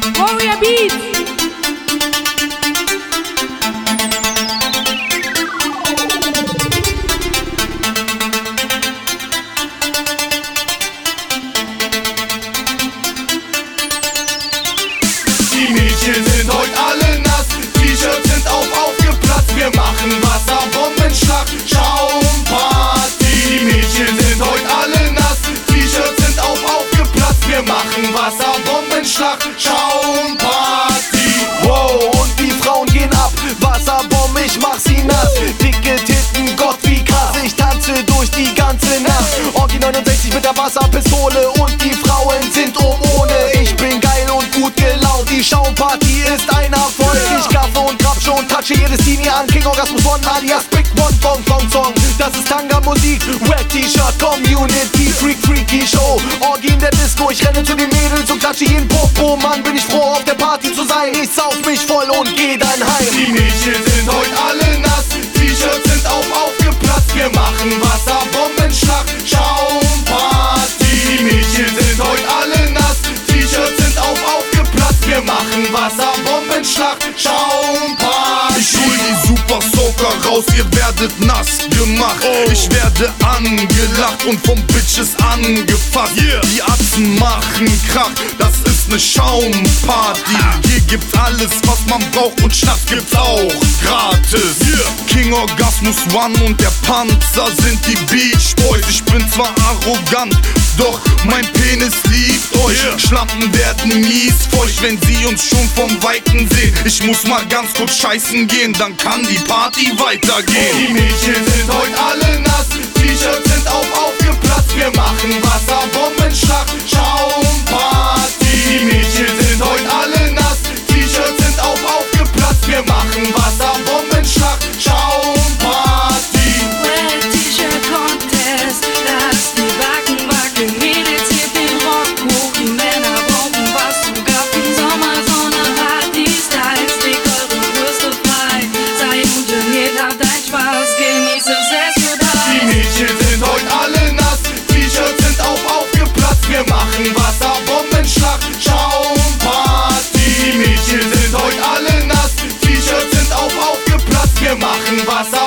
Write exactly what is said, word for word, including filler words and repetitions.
Warrior Beats. Die Mädchen sind heute alle nass, T-Shirts sind auf aufgeplatzt. Wir machen Wasserbombenschlag, Schaumparty. Die Mädchen sind heute alle nass, T-Shirts sind auf aufgeplatzt. Wir machen Wasserbombenschlag, Schaumparty. Wow, und die Frauen gehen ab, Wasserbombe, ich mach sie nass. Dicke Titten, Gott wie krass, ich tanze durch die ganze Nacht. Orgi neunundsechzig mit der Wasserpistole und die Frauen sind um ohne. Ich bin geil und gut gelaunt, die Schaumparty ist ein Erfolg. Ich gaffe und grapsche und touche jedes Teenie an. King Orgasmus One alias Big One Bong Bong Song. Das ist Tanga-Musik, Wet T-Shirt, Community, Freak Freaky Show. Orgi in der Disco, ich renne zu den Mädels und klatsche jeden Popo. Mann, bin ich froh auf der Party zu sein. Ich sauf mich voll und geh dann heim. Die Mädchen sind heute alle nass, T-Shirts sind auf aufgeplatzt. Wir machen Wasserbombenschlag, Schaumparty. Die Mädchen sind heute alle nass, T-Shirts sind auf aufgeplatzt. Wir machen Wasserbombenschlag, Schaumparty. Ich hol die Super Soaker raus, ihr werdet nass gemacht. Ich werde angelacht und vom Bitches angefasst. Die Atzen machen Krach, das ist ne Schaumparty. Hier gibt's alles, was man braucht und Schnaps gibt's auch gratis. King Orgasmus One und der Panzer sind die Beach Boys. Ich bin zwar arrogant, doch mein Penis liebt euch. Schlampen werden mies feucht, wenn sie uns schon vom Weiten sehen. Ich muss mal ganz kurz scheißen gehen, dann kann die Party weitergehen. Die Mädchen sind heute alle nass, T-Shirts sind auf aufgeplatzt. Wir machen Wasserbombenschlag, Schaumparty. Die Mädchen sind heute alle nass, T-Shirts sind auf aufgeplatzt. Wir machen Wasserbombenschlag, Schaumparty. Wet T-Shirt Contest, lass die Backen wackeln. Mädels, hebt den Rock hoch, die Männer brauchen was zu gaffen. Sommersonne, Party-Styles, leg eure Brüste frei. Sei ungeniert, habt einen Spaß, genieß es, es wird Die heiß. Mädchen sind heute alle nass, T-Shirts sind auf aufgeplatzt. Wir machen Wasserbombenschlag, Schaumparty. Die Mädchen sind heute alle nass, T-Shirts sind auf aufgeplatzt. Wir machen Wasser